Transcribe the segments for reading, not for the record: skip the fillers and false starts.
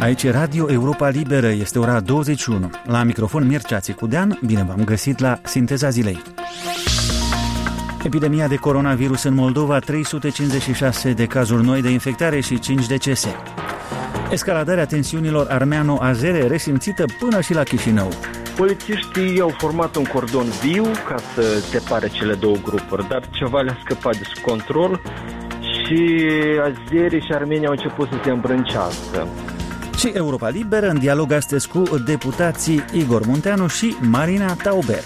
Aici e Radio Europa Liberă, este ora 21. La microfon Mircea Țicudean, bine v-am găsit la Sinteza Zilei. Epidemia de coronavirus în Moldova, 356 de cazuri noi de infectare și 5 decese. Escaladarea tensiunilor armeano-azere resimțită până și la Chișinău. Polițiștii au format un cordon viu ca să separe cele două grupuri, dar ceva le-a scăpat de sub control și azerii și armenii au început să se îmbrâncească. Și Europa Liberă în dialog astăzi cu deputații Igor Munteanu și Marina Tauber.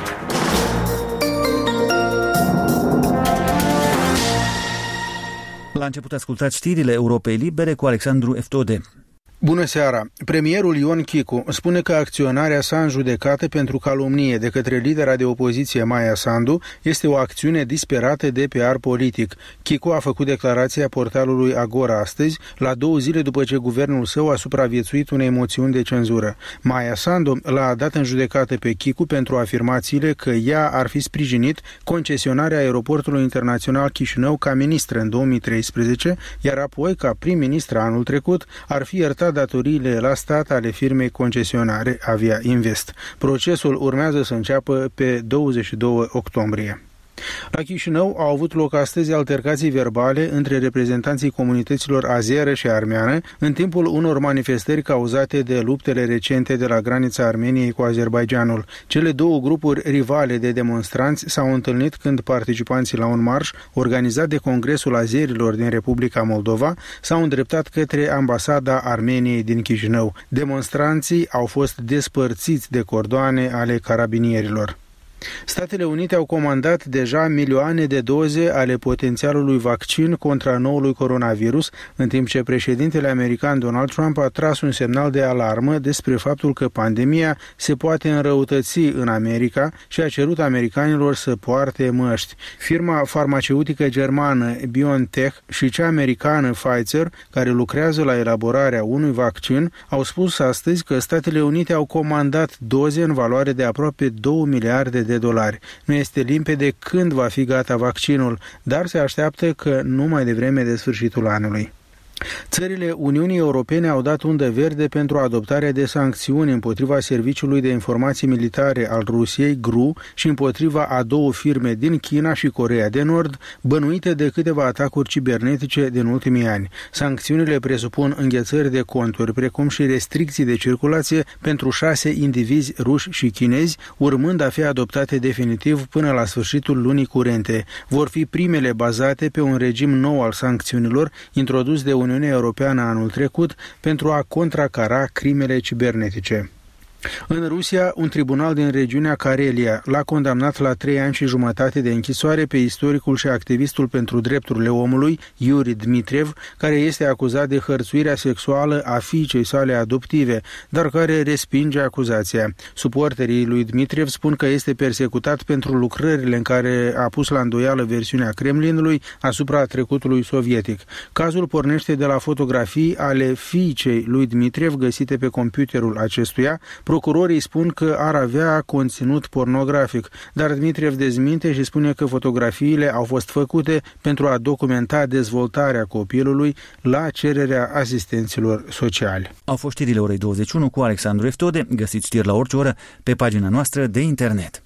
La început ascultați știrile Europei Libere cu Alexandru Eftode. Bună seara! Premierul Ion Chicu spune că acționarea sa în judecată pentru calomnie de către lidera de opoziție Maia Sandu este o acțiune disperată de PR politic. Chicu a făcut declarația portalului Agora astăzi, la 2 zile după ce guvernul său a supraviețuit unei moțiuni de cenzură. Maia Sandu l-a dat în judecată pe Chicu pentru afirmațiile că ea ar fi sprijinit concesionarea aeroportului internațional Chișinău ca ministră în 2013, iar apoi, ca prim-ministră anul trecut, ar fi iertat datoriile la stat ale firmei concesionare Avia Invest. Procesul urmează să înceapă pe 22 octombrie. La Chișinău au avut loc astăzi altercații verbale între reprezentanții comunităților azeră și armeană în timpul unor manifestări cauzate de luptele recente de la granița Armeniei cu Azerbaidjanul. Cele două grupuri rivale de demonstranți s-au întâlnit când participanții la un marș organizat de Congresul Azerilor din Republica Moldova s-au îndreptat către ambasada Armeniei din Chișinău. Demonstranții au fost despărțiți de cordoane ale carabinierilor. Statele Unite au comandat deja milioane de doze ale potențialului vaccin contra noului coronavirus, în timp ce președintele american Donald Trump a tras un semnal de alarmă despre faptul că pandemia se poate înrăutăți în America și a cerut americanilor să poarte măști. Firma farmaceutică germană BioNTech și cea americană Pfizer, care lucrează la elaborarea unui vaccin, au spus astăzi că Statele Unite au comandat doze în valoare de aproape 2 miliarde de dolari. Nu este limpede când va fi gata vaccinul, dar se așteaptă că nu mai devreme de sfârșitul anului. Țările Uniunii Europene au dat undă verde pentru adoptarea de sancțiuni împotriva Serviciului de Informații Militare al Rusiei, GRU, și împotriva a două firme din China și Coreea de Nord, bănuite de câteva atacuri cibernetice din ultimii ani. Sancțiunile presupun înghețări de conturi, precum și restricții de circulație pentru 6 indivizi ruși și chinezi, urmând a fi adoptate definitiv până la sfârșitul lunii curente. Vor fi primele bazate pe un regim nou al sancțiunilor, introdus de Uniunea Europeană anul trecut pentru a contracara crimele cibernetice. În Rusia, un tribunal din regiunea Karelia l-a condamnat la 3 ani și jumătate de închisoare pe istoricul și activistul pentru drepturile omului, Yuri Dmitriev, care este acuzat de hărțuirea sexuală a fiicei sale adoptive, dar care respinge acuzația. Suporterii lui Dmitriev spun că este persecutat pentru lucrările în care a pus la îndoială versiunea Kremlinului asupra trecutului sovietic. Cazul pornește de la fotografii ale fiicei lui Dmitriev găsite pe computerul acestuia. Procurorii spun că ar avea conținut pornografic, dar Dmitriev dezminte și spune că fotografiile au fost făcute pentru a documenta dezvoltarea copilului la cererea asistenților sociali. Au fost știrile orei 21 cu Alexandru Eftode. Găsiți știri la orice oră pe pagina noastră de internet.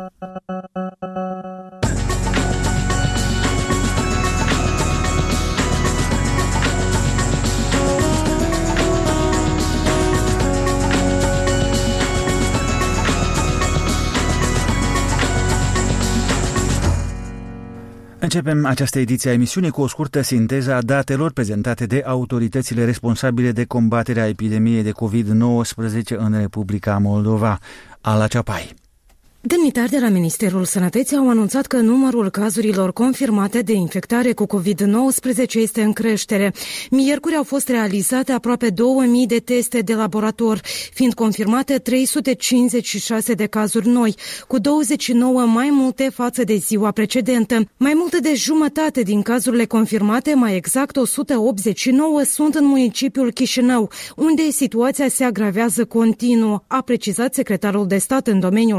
Începem această ediție a emisiunii cu o scurtă sinteză a datelor prezentate de autoritățile responsabile de combaterea epidemiei de COVID-19 în Republica Moldova. Ala Ceapai. Demnitari de la Ministerul Sănătății au anunțat că numărul cazurilor confirmate de infectare cu COVID-19 este în creștere. Miercuri au fost realizate aproape 2000 de teste de laborator, fiind confirmate 356 de cazuri noi, cu 29 mai multe față de ziua precedentă. Mai mult de jumătate din cazurile confirmate, mai exact 189, sunt în municipiul Chișinău, unde situația se agravează continuu, a precizat secretarul de stat în domeniul sănătății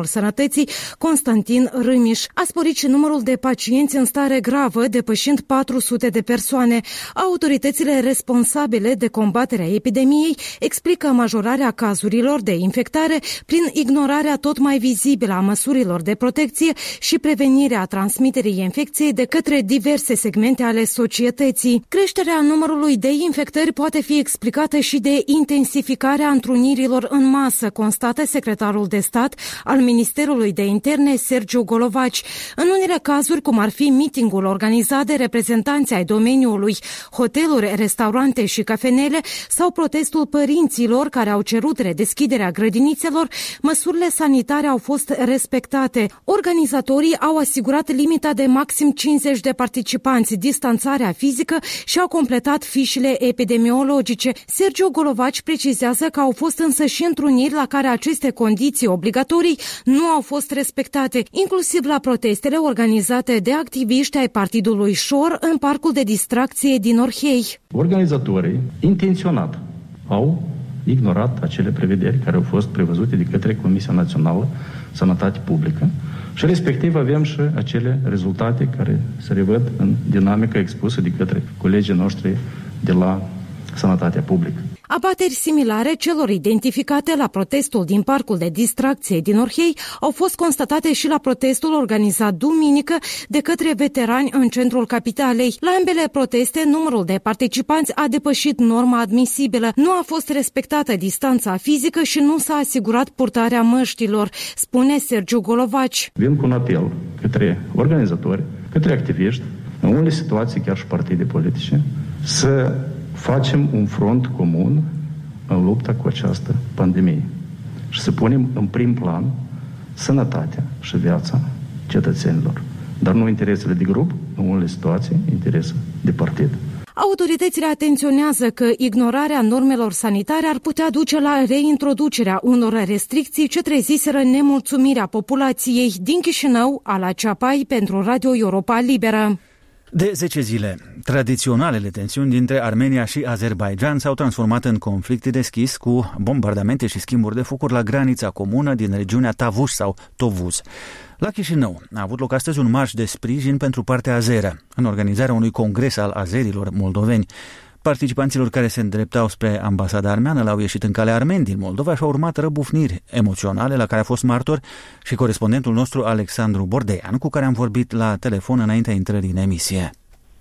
Sănătății, Constantin Râmiș. A sporit și numărul de pacienți în stare gravă, depășind 400 de persoane. Autoritățile responsabile de combaterea epidemiei explică majorarea cazurilor de infectare prin ignorarea tot mai vizibilă a măsurilor de protecție și prevenirea transmiterii infecției de către diverse segmente ale societății. Creșterea numărului de infectări poate fi explicată și de intensificarea întrunirilor în masă, constată secretarul de stat al Ministerului de Interne, Sergiu Golovaci. În unele cazuri, cum ar fi mitingul organizat de reprezentanți ai domeniului, hoteluri, restaurante și cafenele sau protestul părinților care au cerut redeschiderea grădinițelor, măsurile sanitare au fost respectate. Organizatorii au asigurat limita de maxim 50 de participanți, distanțarea fizică și au completat fișele epidemiologice. Sergiu Golovaci precizează că au fost însă și întruniri la care aceste condiții obligatorii nu au fost respectate, inclusiv la protestele organizate de activiști ai Partidului Șor în parcul de distracție din Orhei. Organizatorii intenționat au ignorat acele prevederi care au fost prevăzute de către Comisia Națională Sănătate Publică și respectiv avem și acele rezultate care se revăd în dinamica expusă de către colegii noștri de la Sănătatea Publică. Abateri similare celor identificate la protestul din parcul de distracție din Orhei au fost constatate și la protestul organizat duminică de către veterani în centrul capitalei. La ambele proteste, numărul de participanți a depășit norma admisibilă. Nu a fost respectată distanța fizică și nu s-a asigurat purtarea măștilor, spune Sergiu Golovaci. Vin cu un apel către organizatori, către activiști, în unele situații chiar și partide politice, să facem un front comun în lupta cu această pandemie și să punem în prim plan sănătatea și viața cetățenilor, dar nu interesele de grup, în unele situații, interese de partid. Autoritățile atenționează că ignorarea normelor sanitare ar putea duce la reintroducerea unor restricții ce treziseră nemulțumirea populației. Din Chișinău, Ala Ceapai pentru Radio Europa Liberă. De 10 zile, tradiționalele tensiuni dintre Armenia și Azerbaidjan s-au transformat în conflict deschis cu bombardamente și schimburi de focuri la granița comună din regiunea Tavuș sau Tovuz. La Chișinău a avut loc astăzi un marș de sprijin pentru partea azeră, în organizarea unui congres al azerilor moldoveni. Participanților care se îndreptau spre ambasada armeană le-au ieșit în calea armeni din Moldova și au urmat răbufniri emoționale la care a fost martor și corespondentul nostru Alexandru Bordean, cu care am vorbit la telefon înaintea intrării în emisie.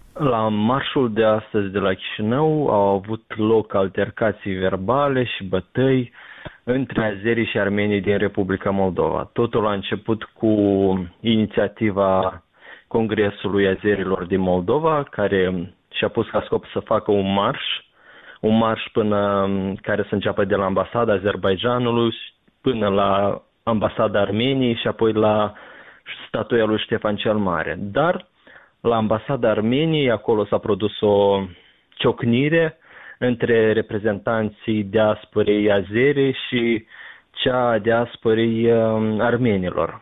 La marșul de astăzi de la Chișinău au avut loc altercații verbale și bătăi între azerii și armenii din Republica Moldova. Totul a început cu inițiativa Congresului Azerilor din Moldova, care și-a pus ca scop să facă un marș până care să înceapă de la ambasada Azerbaidjanului până la ambasada Armeniei și apoi la statuia lui Ștefan cel Mare. Dar la ambasada Armeniei, acolo s-a produs o ciocnire între reprezentanții diasporei azere și cea a diasporei armenilor.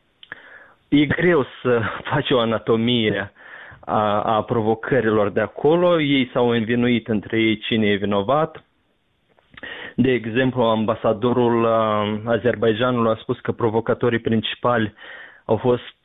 E greu să faci o anatomie a provocărilor de acolo. Ei s-au învinuit între ei cine e vinovat. De exemplu, ambasadorul Azerbaidjanului a spus că provocatorii principali au fost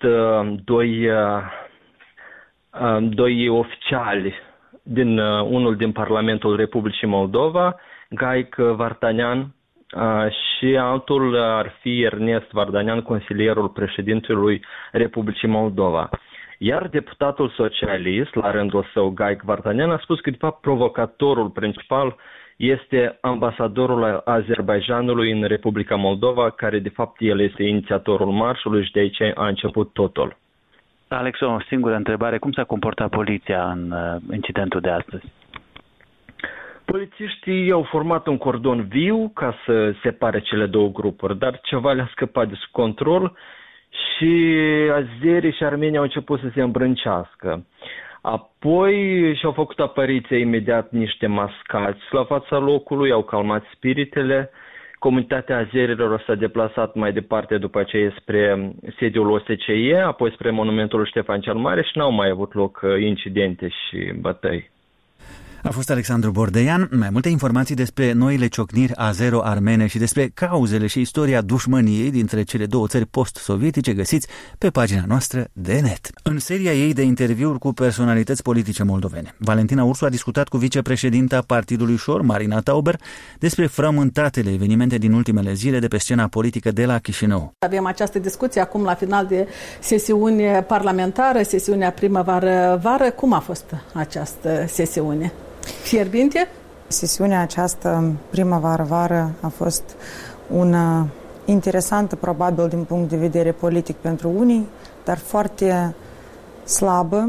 doi oficiali, unul din Parlamentul Republicii Moldova, Gaic Vardanyan, și altul ar fi Ernest Vardanyan, consilierul președintelui Republicii Moldova. Iar deputatul socialist, la rândul său, Gaic Vardanyan, a spus că, de fapt, provocatorul principal este ambasadorul Azerbaidjanului în Republica Moldova, care, de fapt, el este inițiatorul marșului și de aici a început totul. Alex, o singură întrebare. Cum s-a comportat poliția în incidentul de astăzi? Polițiștii au format un cordon viu ca să separe cele două grupuri, dar ceva le-a scăpat de sub control și azerii și armenii au început să se îmbrâncească. Apoi și-au făcut apariția imediat niște mascați la fața locului, au calmat spiritele. Comunitatea azerilor s-a deplasat mai departe după aceea spre sediul OSCE, apoi spre monumentul Ștefan cel Mare și n-au mai avut loc incidente și bătăi. A fost Alexandru Bordeian. Mai multe informații despre noile ciocniri azero-armene și despre cauzele și istoria dușmăniei dintre cele două țări post-sovietice găsiți pe pagina noastră de net. În seria ei de interviuri cu personalități politice moldovene, Valentina Ursu a discutat cu vicepreședinta Partidului Șor, Marina Tauber, despre frământatele evenimente din ultimele zile de pe scena politică de la Chișinău. Avem această discuție acum la final de sesiune parlamentară, sesiunea primăvară-vară. Cum a fost această sesiune? Fierbinte? Sesiunea aceasta primăvară-vară a fost una interesantă, probabil din punct de vedere politic pentru unii, dar foarte slabă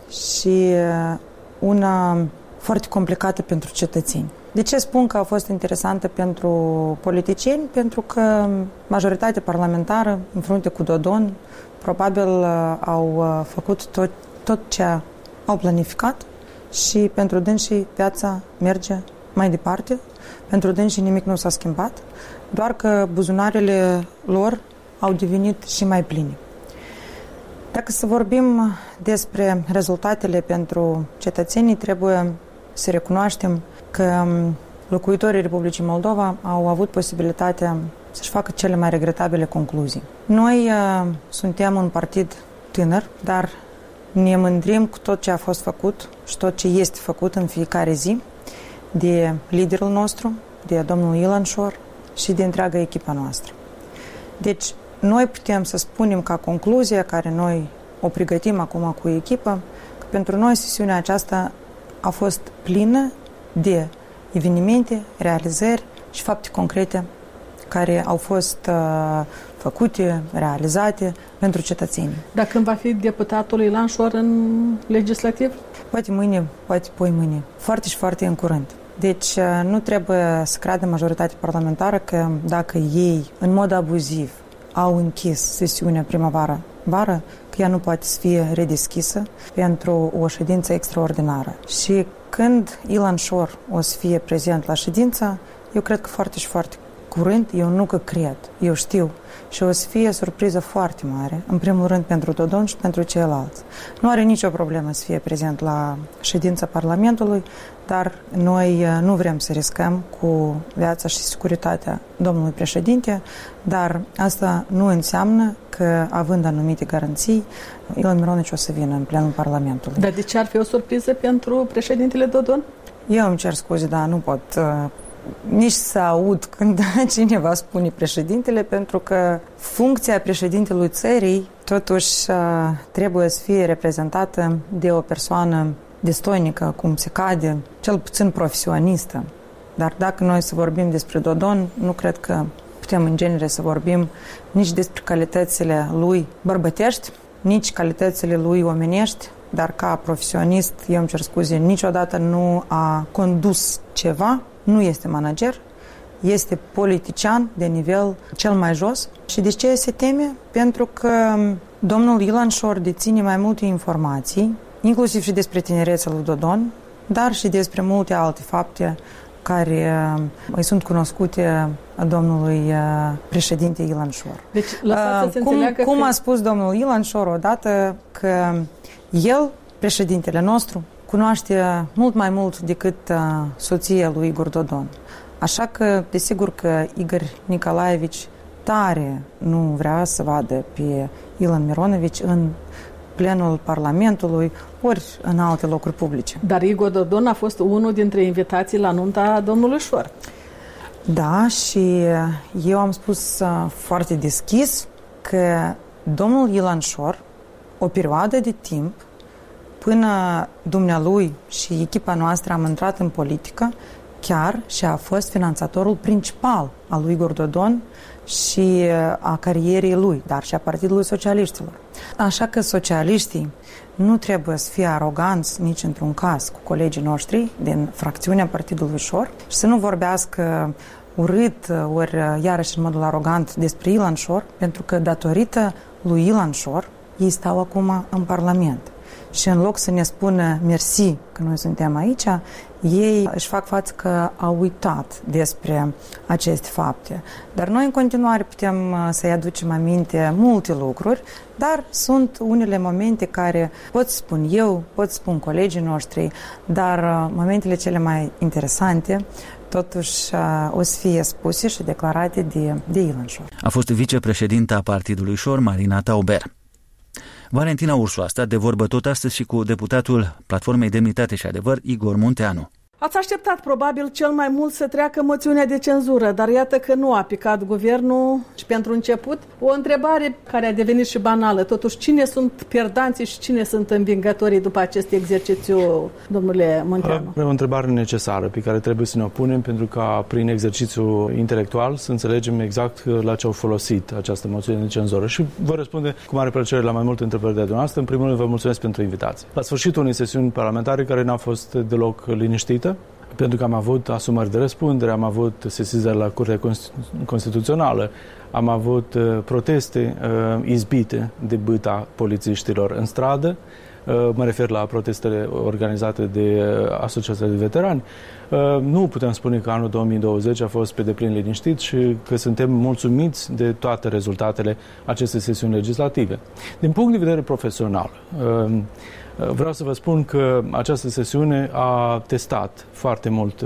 și una foarte complicată pentru cetățeni. De ce spun că a fost interesantă pentru politicieni? Pentru că majoritatea parlamentară, în frunte cu Dodon, probabil au făcut tot ce au planificat și pentru dânsii viața merge mai departe. Pentru dânsii nimic nu s-a schimbat, doar că buzunarele lor au devenit și mai pline. Dacă să vorbim despre rezultatele pentru cetățenii, trebuie să recunoaștem că locuitorii Republicii Moldova au avut posibilitatea să-și facă cele mai regretabile concluzii. Noi suntem un partid tânăr, dar ne mândrim cu tot ce a fost făcut și tot ce este făcut în fiecare zi de liderul nostru, de domnul Ilan Șor și de întreaga echipa noastră. Deci, noi putem să spunem ca concluzie, care noi o pregătim acum cu echipa, că pentru noi sesiunea aceasta a fost plină de evenimente, realizări și fapte concrete care au fost făcute, realizate pentru cetățeni. Dar când va fi deputatul Ilan Șor în legislativ? Poate mâine, poate poi mâine. Foarte și foarte în curând. Deci nu trebuie să creadă majoritatea parlamentară că dacă ei, în mod abuziv, au închis sesiunea primăvară-vară, că ea nu poate să fie redeschisă pentru o ședință extraordinară. Și când Ilan Șor o să fie prezent la ședință, eu cred că foarte și foarte curând, eu nu că cred, eu știu, și o să fie surpriză foarte mare, în primul rând pentru Dodon și pentru ceilalți. Nu are nicio problemă să fie prezent la ședința Parlamentului, dar noi nu vrem să riscăm cu viața și securitatea domnului președinte, dar asta nu înseamnă că, având anumite garanții, Ilan Mironici o să vină în plenul Parlamentului. Dar de ce ar fi o surpriză pentru președintele Dodon? Eu îmi cer scuze, dar nu pot nici să aud când cineva spune președintele, pentru că funcția președintelui țării totuși trebuie să fie reprezentată de o persoană destoinică, cum se cade, cel puțin profesionistă. Dar dacă noi să vorbim despre Dodon, nu cred că putem în genere să vorbim nici despre calitățile lui bărbătești, nici calitățile lui omenești, dar ca profesionist, eu îmi cer scuze, niciodată nu a condus ceva, nu este manager, este politician de nivel cel mai jos. Și de ce se teme? Pentru că domnul Ilan Șor deține mai multe informații, inclusiv și despre tinerețea lui Dodon, dar și despre multe alte fapte care îi sunt cunoscute domnului președinte Ilan Șor. Deci, lăsați să înțeleagă cum a spus domnul Ilan Șor odată, că el, președintele nostru, cunoaște mult mai mult decât soția lui Igor Dodon. Așa că, desigur că Igor Nicolaevici tare nu vrea să vadă pe Ilan Mironovici în plenul Parlamentului, ori în alte locuri publice. Dar Igor Dodon a fost unul dintre invitații la nunta domnului Șor. Da, și eu am spus foarte deschis că domnul Ilan Șor, o perioadă de timp, până dumnealui și echipa noastră am intrat în politică, chiar și a fost finanțatorul principal al lui Igor Dodon și a carierei lui, dar și a Partidului Socialiștilor. Așa că socialiștii nu trebuie să fie aroganți nici într-un caz cu colegii noștri din fracțiunea Partidului Șor și să nu vorbească urât ori iarăși în modul arogant despre Ilan Șor, pentru că datorită lui Ilan Șor ei stau acum în Parlament. și în loc să ne spună mersi că noi suntem aici, ei își fac față că au uitat despre aceste fapte. Dar noi în continuare putem să-i aducem aminte multe lucruri, dar sunt unele momente care pot spun eu, pot spun colegii noștri, dar momentele cele mai interesante totuși o să fie spuse și declarate de Ilan Șor. A fost vicepreședinta Partidului Șor, Marina Tauber. Valentina Ursu a stat de vorbă tot astăzi și cu deputatul Platformei Demnitate și Adevăr, Igor Munteanu. Ați așteptat probabil cel mai mult să treacă moțiunea de cenzură, dar iată că nu a picat guvernul și pentru început. O întrebare care a devenit și banală. Totuși, cine sunt pierdanții și cine sunt învingătorii după acest exercițiu, domnule Munteanu? E o întrebare necesară pe care trebuie să ne o punem pentru ca prin exercițiu intelectual să înțelegem exact la ce au folosit această moțiune de cenzură. Și vă răspunde cu mare plăcere la mai multe întrebări de dumneavoastră. În primul rând vă mulțumesc pentru invitație. La sfârșitul unei sesiuni parlamentare care n-a fost deloc liniștită, pentru că am avut asumări de răspundere, am avut sesizări la Curtea Constituțională, am avut proteste izbite de bâta polițiștilor în stradă, mă refer la protestele organizate de Asociația de Veterani. Nu putem spune că anul 2020 a fost pe deplin liniștit și că suntem mulțumiți de toate rezultatele acestei sesiuni legislative. Din punct de vedere profesional, vreau să vă spun că această sesiune a testat foarte mult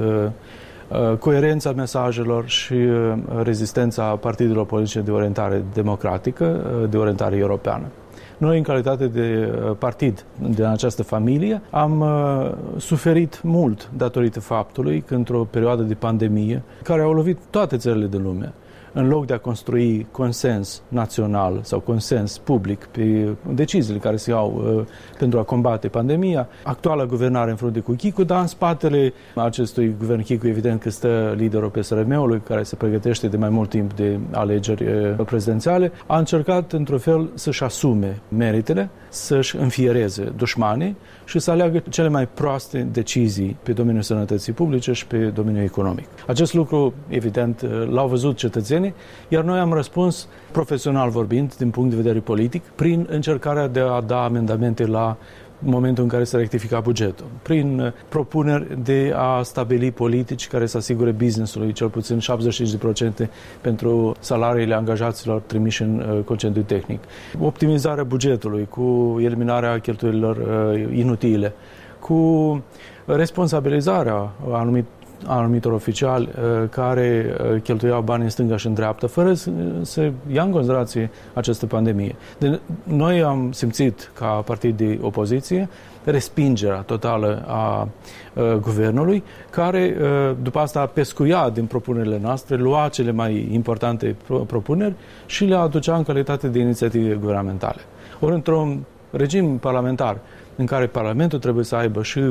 coerența mesajelor și rezistența partidelor politice de orientare democratică, de orientare europeană. Noi, în calitate de partid din această familie, am suferit mult datorită faptului că într-o perioadă de pandemie, care au lovit toate țările din lume, în loc de a construi consens național sau consens public pe deciziile care se iau pentru a combate pandemia, actuala guvernare în frunte cu Chicu, dar în spatele acestui guvern Chicu, evident că stă liderul PSRM-ului, care se pregătește de mai mult timp de alegeri prezidențiale, a încercat într-un fel să-și asume meritele, să-și înfiereze dușmanii și să aleagă cele mai proaste decizii pe domeniul sănătății publice și pe domeniul economic. Acest lucru, evident, l-au văzut cetățenii, iar noi am răspuns, profesional vorbind, din punct de vedere politic, prin încercarea de a da amendamente la momentul în care se rectifica bugetul, prin propuneri de a stabili politici care să asigure business-ului cel puțin 75% pentru salariile angajaților trimiși în concediu tehnic, optimizarea bugetului cu eliminarea cheltuielilor inutile, cu responsabilizarea anumitor oficiali care cheltuiau bani în stânga și în dreapta, fără să ia în considerație această pandemie. Noi am simțit, ca partid de opoziție, respingerea totală a guvernului, care după asta pescuia din propunerile noastre, lua cele mai importante propuneri și le aducea în calitate de inițiative guvernamentale. Ori într-un regim parlamentar în care Parlamentul trebuie să aibă și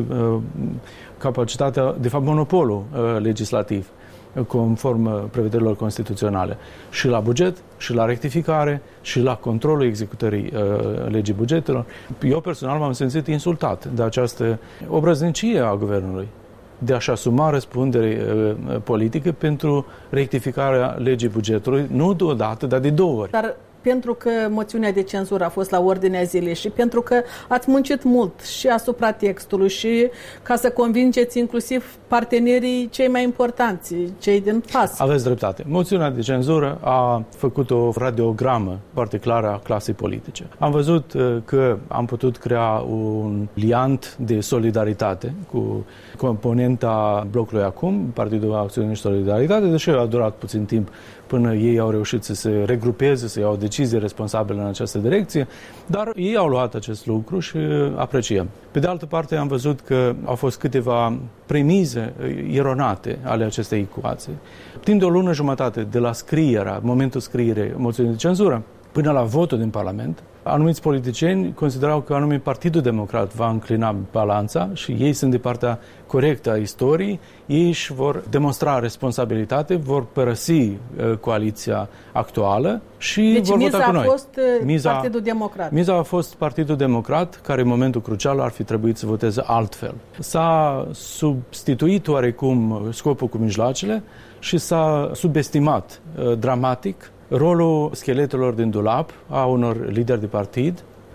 capacitatea, de fapt monopolul legislativ, conform prevederilor constituționale, și la buget, și la rectificare, și la controlul executării legii bugetelor. Eu personal m-am simțit insultat de această obrăznicie a guvernului de a-și asuma răspundere politică pentru rectificarea legii bugetului, nu deodată, dar de două ori. Dar pentru că moțiunea de cenzură a fost la ordinea zilei și pentru că ați muncit mult și asupra textului și ca să convingeți inclusiv partenerii cei mai importanți, cei din PAS. Aveți dreptate. Moțiunea de cenzură a făcut o radiogramă foarte clară a clasei politice. Am văzut că am putut crea un liant de solidaritate cu componenta blocului acum, Partidul Acțiune și Solidaritate, deși a durat puțin timp până ei au reușit să se regrupeze, să iau decizii responsabile în această direcție, dar ei au luat acest lucru și apreciem. Pe de altă parte, am văzut că au fost câteva premize eronate ale acestei ecuații. Timp de o lună jumătate, de la momentul scrierei moțiunii de cenzură, până la votul din Parlament, anumiți politicieni considerau că anume Partidul Democrat va înclina balanța și ei sunt de partea corectă a istoriei, ei își vor demonstra responsabilitate, vor părăsi coaliția actuală și vor vota cu noi. Deci miza a fost Partidul Democrat. Miza a fost Partidul Democrat, care în momentul crucial ar fi trebuit să voteze altfel. S-a substituit oarecum scopul cu mijloacele și s-a subestimat dramatic rolul scheletelor din dulap a unor lideri de partid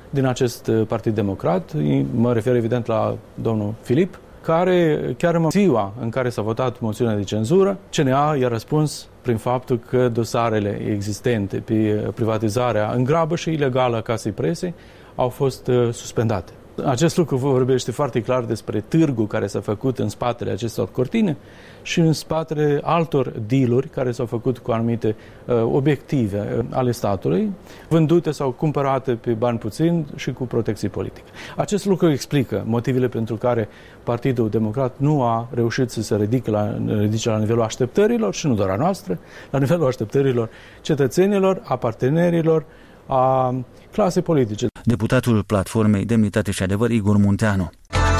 din acest Partid Democrat. Mă refer evident la domnul Filip, care chiar în ziua în care s-a votat moțiunea de cenzură, CNA i-a răspuns prin faptul că dosarele existente pe privatizarea în grabă și ilegală a Casei Presei au fost suspendate. Acest lucru vorbește foarte clar despre târgul care s-a făcut în spatele acestor cortine și în spatele altor dealuri care s-au făcut cu anumite obiective ale statului, vândute sau cumpărate pe bani puțini și cu protecție politică. Acest lucru explică motivele pentru care Partidul Democrat nu a reușit să se ridice la nivelul așteptărilor, și nu doar a noastră, la nivelul așteptărilor cetățenilor, a partenerilor, a clasei politice. Deputatul Platformei Demnitate și Adevăr, Igor Munteanu.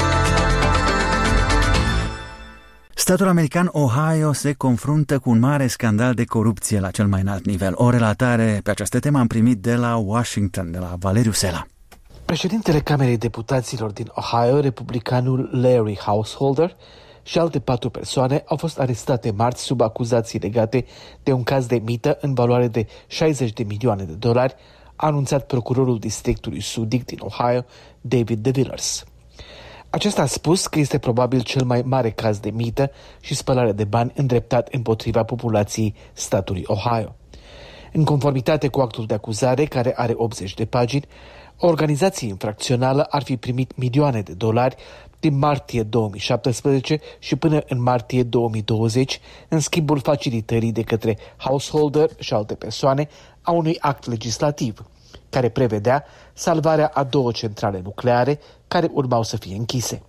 Statul american Ohio se confruntă cu un mare scandal de corupție la cel mai înalt nivel. O relatare pe această temă am primit de la Washington, de la Valeriu Sela. Președintele Camerei Deputaților din Ohio, republicanul Larry Householder, și alte 4 persoane au fost arestate marți sub acuzații legate de un caz de mită în valoare de $60 de milioane, a anunțat procurorul districtului sudic din Ohio, David DeVillers. Acesta a spus că este probabil cel mai mare caz de mită și spălare de bani îndreptat împotriva populației statului Ohio. În conformitate cu actul de acuzare, care are 80 de pagini, o organizație infracțională ar fi primit milioane de dolari din martie 2017 și până în martie 2020, în schimbul facilitării de către Householder și alte persoane a unui act legislativ, care prevedea salvarea a 2 centrale nucleare care urmau să fie închise.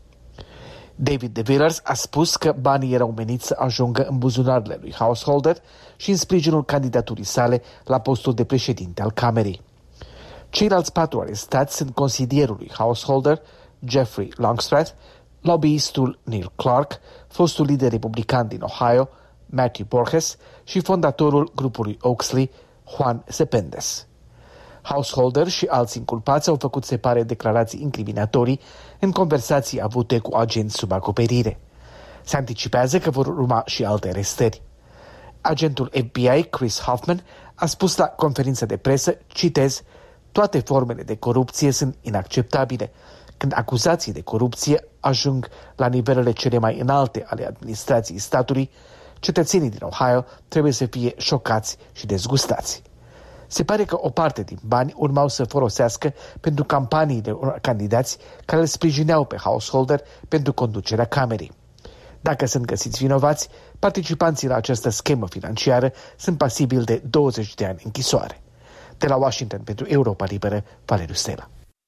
David DeVillers a spus că banii erau meniți să ajungă în buzunarele lui Householder și în sprijinul candidaturii sale la postul de președinte al Camerei. Ceilalți 4 arestați sunt consilierul lui Householder, Jeffrey Longstreth, lobbyistul Neil Clark, fostul lider republican din Ohio, Matthew Borges, și fondatorul grupului Oaksley, Juan Cependez. Householder și alți inculpați au făcut, se pare, declarații incriminatorii în conversații avute cu agenți sub acoperire. Se anticipează că vor urma și alte arestări. Agentul FBI, Chris Hoffman, a spus la conferință de presă, citez, toate formele de corupție sunt inacceptabile. Când acuzații de corupție ajung la nivelele cele mai înalte ale administrației statului, cetățenii din Ohio trebuie să fie șocați și dezgustați. Se pare că o parte din bani urmau să folosească pentru campaniile candidați care îl sprijineau pe Householder pentru conducerea Camerei. Dacă sunt găsiți vinovați, participanții la această schemă financiară sunt pasibili de 20 de ani închisoare. De la Washington pentru Europa Liberă, Valeriu Sela.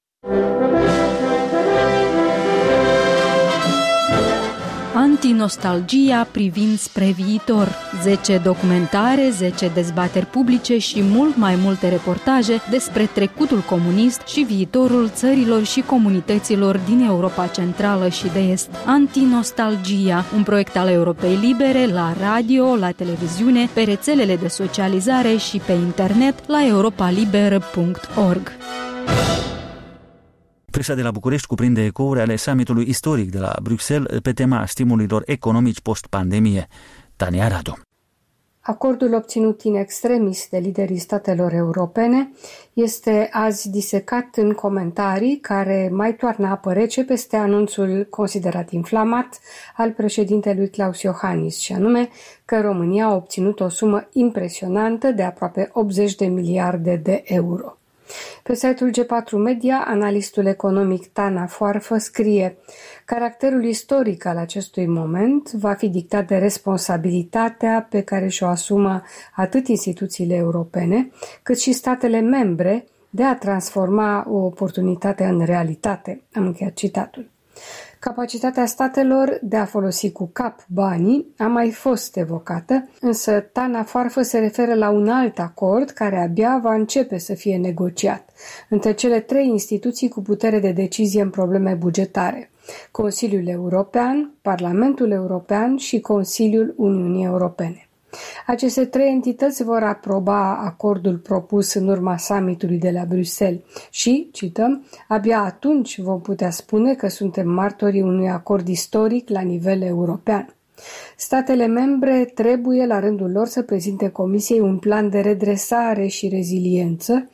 Antinostalgia privind spre viitor. 10 documentare, 10 dezbateri publice și mult mai multe reportaje despre trecutul comunist și viitorul țărilor și comunităților din Europa Centrală și de Est. Antinostalgia, un proiect al Europei Libere, la radio, la televiziune, pe rețelele de socializare și pe internet la europaliberă.org. Presa de la București cuprinde ecouri ale summitului istoric de la Bruxelles pe tema stimulilor economici post-pandemie. Tania Radu. Acordul obținut in extremis de liderii statelor europene este azi disecat în comentarii care mai toarnă apă rece peste anunțul considerat inflamat al președintelui Klaus Iohannis, și anume că România a obținut o sumă impresionantă de aproape 80 de miliarde de euro. Pe site-ul G4 Media, analistul economic Tana Foarfă scrie: caracterul istoric al acestui moment va fi dictat de responsabilitatea pe care și-o asumă atât instituțiile europene, cât și statele membre de a transforma o oportunitate în realitate. Am încheiat citatul. Capacitatea statelor de a folosi cu cap banii a mai fost evocată, însă Tana Foarfă se referă la un alt acord care abia va începe să fie negociat între cele 3 instituții cu putere de decizie în probleme bugetare: Consiliul European, Parlamentul European și Consiliul Uniunii Europene. Aceste 3 entități vor aproba acordul propus în urma summitului de la Bruxelles și, cităm, abia atunci vom putea spune că suntem martorii unui acord istoric la nivel european. Statele membre trebuie la rândul lor să prezinte Comisiei un plan de redresare și reziliență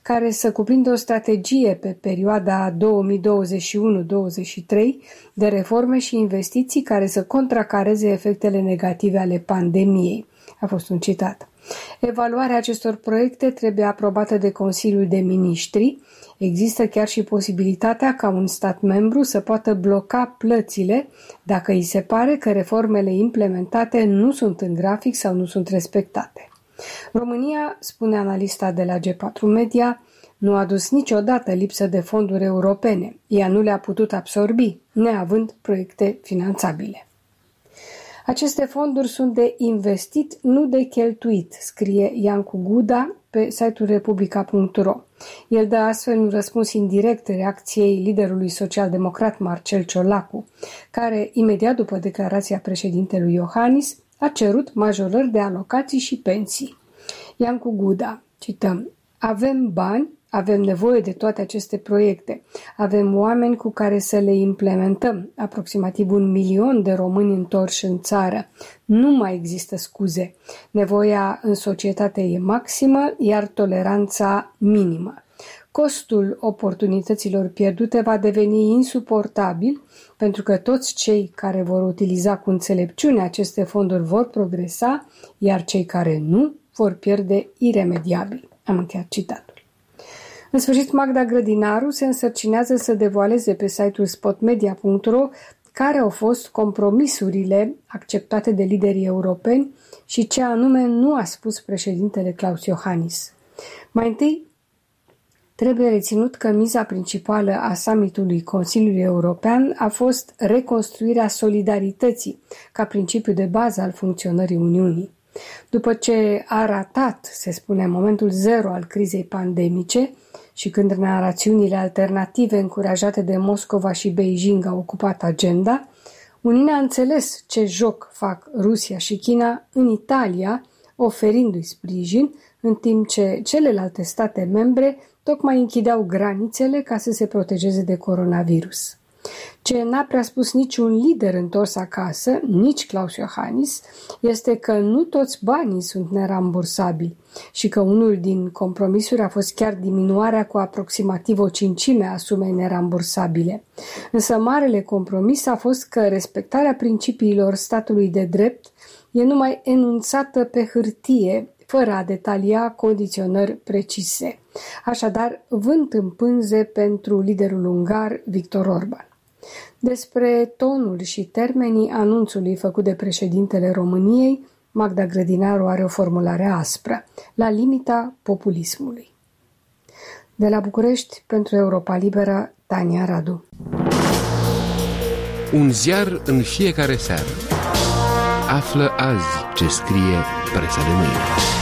care să cuprindă o strategie pe perioada 2021-2023 de reforme și investiții care să contracareze efectele negative ale pandemiei. A fost un citat. Evaluarea acestor proiecte trebuie aprobată de Consiliul de Ministri. Există chiar și posibilitatea ca un stat membru să poată bloca plățile dacă îi se pare că reformele implementate nu sunt în grafic sau nu sunt respectate. România, spune analista de la G4 Media, nu a dus niciodată lipsă de fonduri europene. Ea nu le-a putut absorbi, neavând proiecte finanțabile. Aceste fonduri sunt de investit, nu de cheltuit, scrie Iancu Guda pe site-ul republica.ro. El dă astfel un răspuns indirect reacției liderului social-democrat Marcel Ciolacu, care, imediat după declarația președintelui Iohannis, a cerut majorări de alocații și pensii. Iancu Guda, cităm, avem bani, avem nevoie de toate aceste proiecte, avem oameni cu care să le implementăm, aproximativ 1 milion de români întorși în țară. Nu mai există scuze. Nevoia în societate e maximă, iar toleranța minimă. Costul oportunităților pierdute va deveni insuportabil pentru că toți cei care vor utiliza cu înțelepciune aceste fonduri vor progresa, iar cei care nu vor pierde iremediabil. Am încheiat citatul. În sfârșit, Magda Grădinaru se însărcinează să devoaleze pe site-ul spotmedia.ro care au fost compromisurile acceptate de liderii europeni și ce anume nu a spus președintele Klaus Iohannis. Mai întâi, trebuie reținut că miza principală a summitului Consiliului European a fost reconstruirea solidarității ca principiu de bază al funcționării Uniunii. După ce a ratat, se spune, momentul zero al crizei pandemice și când narațiunile alternative încurajate de Moscova și Beijing au ocupat agenda, Uniunea a înțeles ce joc fac Rusia și China în Italia, oferindu-i sprijin, în timp ce celelalte state membre tocmai închideau granițele ca să se protejeze de coronavirus. Ce n-a prea spus niciun lider întors acasă, nici Klaus Iohannis, este că nu toți banii sunt nerambursabili și că unul din compromisuri a fost chiar diminuarea cu aproximativ 1/5 a sumei nerambursabile. Însă marele compromis a fost că respectarea principiilor statului de drept e numai enunțată pe hârtie, fără a detalia condiționări precise. Așadar, vânt în pânze pentru liderul ungar Viktor Orban. Despre tonul și termenii anunțului făcut de președintele României, Magda Grădinaru are o formulare aspră, la limita populismului. De la București, pentru Europa Liberă, Tania Radu. Un ziar în fiecare seară. Află azi ce scrie presa de mâine.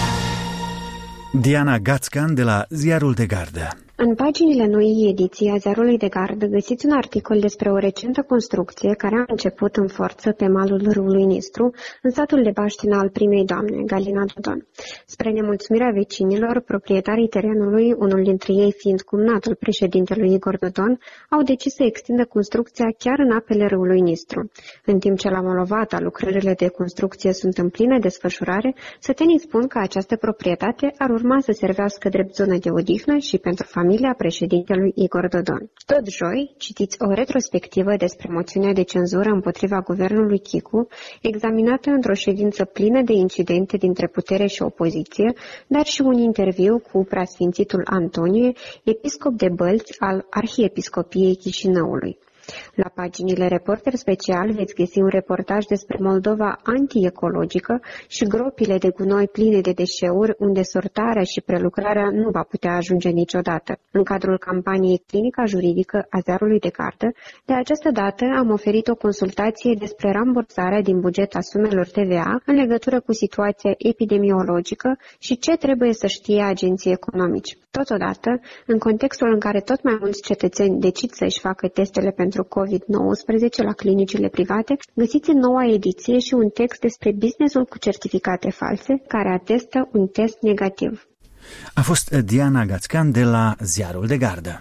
Diana Gațcan de la Ziarul de Gardă. În paginile noii ediții a Ziarului de Gardă găsiți un articol despre o recentă construcție care a început în forță pe malul râului Nistru, în satul de baștină al primei doamne, Galina Dodon. Spre nemulțumirea vecinilor, proprietarii terenului, unul dintre ei fiind cumnatul președintelui Igor Dodon, au decis să extindă construcția chiar în apele râului Nistru. În timp ce la Molovata lucrările de construcție sunt în plină desfășurare, sătenii spun că această proprietate ar urma să servească drept zonă de odihnă și pentru familia președintelui Igor Dodon. Tot joi, citiți o retrospectivă despre moțiunea de cenzură împotriva guvernului Chicu, examinată într-o ședință plină de incidente dintre putere și opoziție, dar și un interviu cu preasfințitul Antonie, episcop de Bălți al Arhiepiscopiei Chișinăului. La paginile Reporter Special veți găsi un reportaj despre Moldova antiecologică și gropile de gunoi pline de deșeuri, unde sortarea și prelucrarea nu va putea ajunge niciodată. În cadrul campaniei Clinica Juridică a Ziarului de Gardă, de această dată am oferit o consultație despre rambursarea din buget a sumelor TVA în legătură cu situația epidemiologică și ce trebuie să știe agenții economici. Totodată, în contextul în care tot mai mulți cetățeni decid să-și facă testele pentru COVID-19 la clinicile private, găsiți în noua ediție și un text despre businessul cu certificate false, care atestă un test negativ. A fost Diana Gațcan de la Ziarul de Gardă.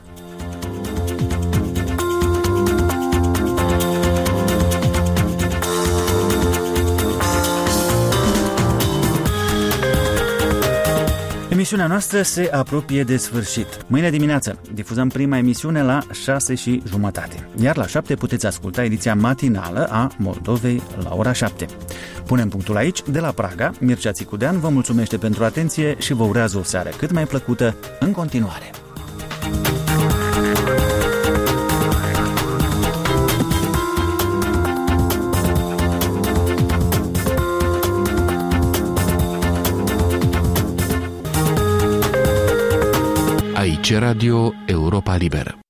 Emisiunea noastră se apropie de sfârșit. Mâine dimineață difuzăm prima emisiune la 6:30, iar la 7 puteți asculta ediția matinală a Moldovei la ora 7. Punem punctul aici. De la Praga, Mircea Țicudean vă mulțumește pentru atenție și vă urează o seară cât mai plăcută în continuare. Aici Radio Europa Liberă.